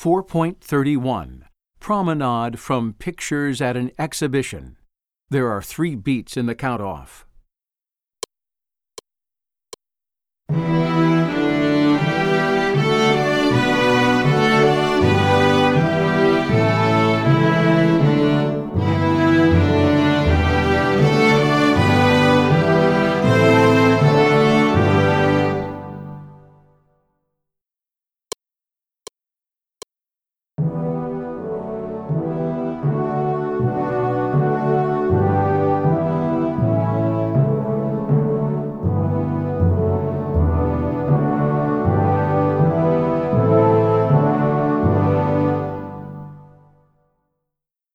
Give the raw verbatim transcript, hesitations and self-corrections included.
four point thirty-one. Promenade from pictures at an exhibition. There are three beats in the count-off.